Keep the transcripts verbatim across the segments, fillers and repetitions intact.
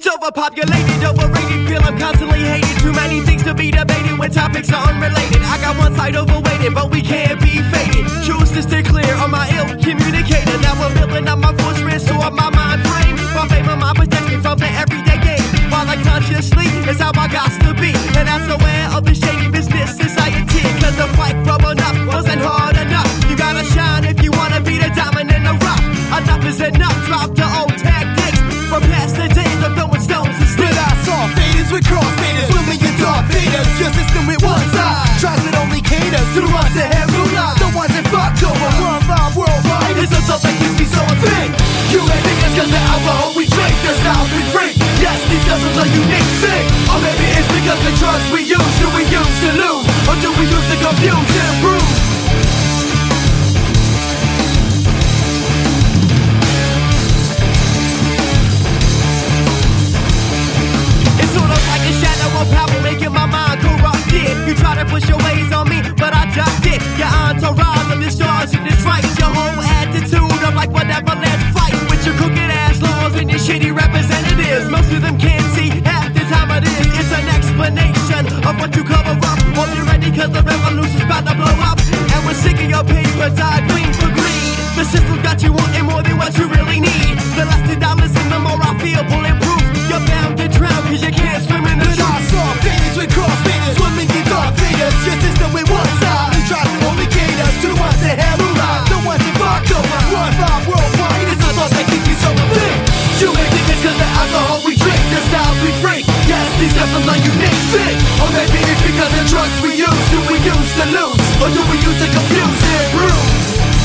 Overpopulated, overrated, feel I'm constantly hated. Too many things to be debated when topics are unrelated. I got one side overweighted, but we can't be faded. Choose to stay clear on my ill communicator. Now I'm building up my fortress or my mind frame. My favor, my protection from the everyday game. While unconsciously is how I got to be. And that's aware of the shady business society. Cause the fight growing up wasn't hard enough. You gotta shine if you wanna be the diamond in the rough. Enough is enough, drop the old tactics. We're past the days of throwing stones and sticks. But I saw faders with cross faders, swimming in dark faders. Your system with one side tries it only caters to the ones that have rule out, the ones that fucked over. One vibe worldwide is a stuff that keeps me so thick. You ain't niggas cause the alcohol we drink, the styles we freak. Yes, these cousins are unique thing. Or maybe it's because the drugs we use, do we use to lose? Or do we use to confuse and improve? Power making my mind corrupted. You try to push your ways on me, but I ducked it. Your entourage of the stars and the stripes. Your whole attitude of like whatever, let's fight. With your crooked ass laws and your shitty representatives. Most of them can't see half the time it is. It's an explanation of what you cover up. Hope you're ready cause the revolution's about to blow up. And we're sick of your paper, die clean for greed. The system got you wanting more than what you really need. The less the dollars and the more I feel bulletproof. You're bound to drown cause you can't swim in the truth. Faders with cross faders, swimming in dark faders. Your system with one side, you try to only cater to the ones that have a lie, the ones that fucked over. One vibe worldwide is a thought that keeps you so thick. You ain't think it's cause the alcohol we drink, the styles we freak. Yes, these customs are unique thing. Or maybe it's because the drugs we use, do we use to lose? Or do we use to confuse and bruise?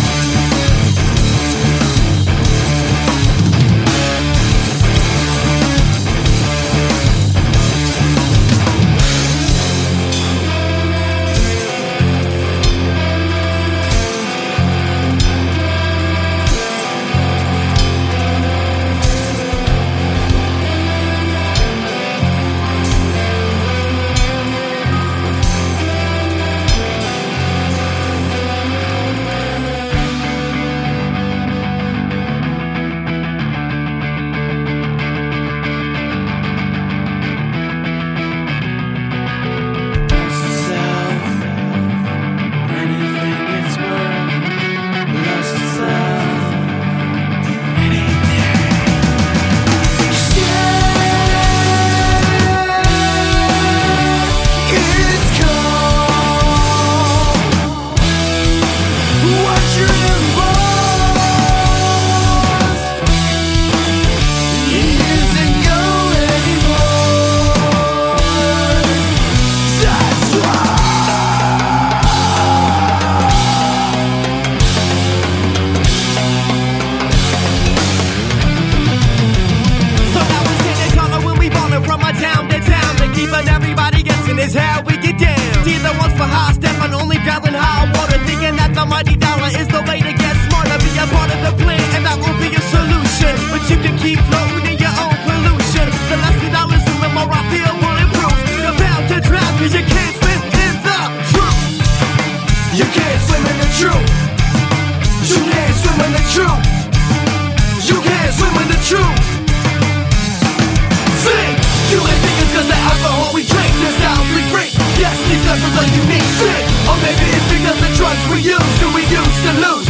Is how we get down. See the ones for high step and only growling high water, thinking that the mighty dollar is the way to get smarter. Be a part of the plan and that will be a solution. But you can keep floating in your own pollution. The less the dollars and the more I feel bulletproof. You're bound to drown cause you can't swim in the truth. You can't swim in the truth. You can't swim in the truth. You can't swim in the truth. Sing! You ain't thinking cause the alcohol we drink, the styles we freak. Yes, these customs are unique thing. Or maybe it's because the drugs we use, do we use to lose?